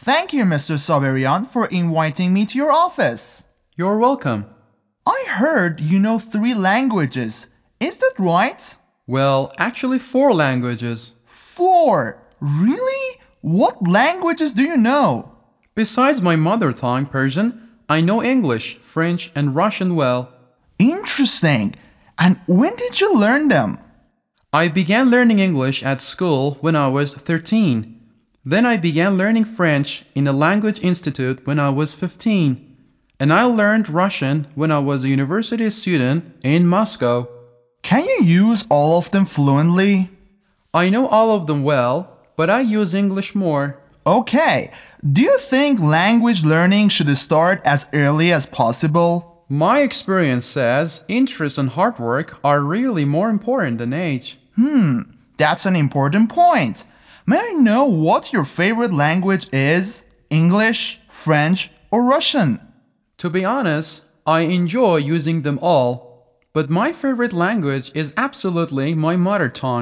Thank you, Mr. Saberian, for inviting me to your office. You're welcome. I heard you know 3 languages. Is that right? Well, actually 4 languages. 4? Really? What languages do you know? Besides my mother tongue, Persian, I know English, French, and Russian well. Interesting. And when did you learn them? I began learning English at school when I was 13. Then I began learning French in a language institute when I was 15. And I learned Russian when I was a university student in Moscow. Can you use all of them fluently? I know all of them well, but I use English more. Okay. Do you think language learning should start as early as possible? My experience says interest and hard work are really more important than age. That's an important point. May I know what your favorite language is? English, French, or Russian? To be honest, I enjoy using them all, but my favorite language is absolutely my mother tongue.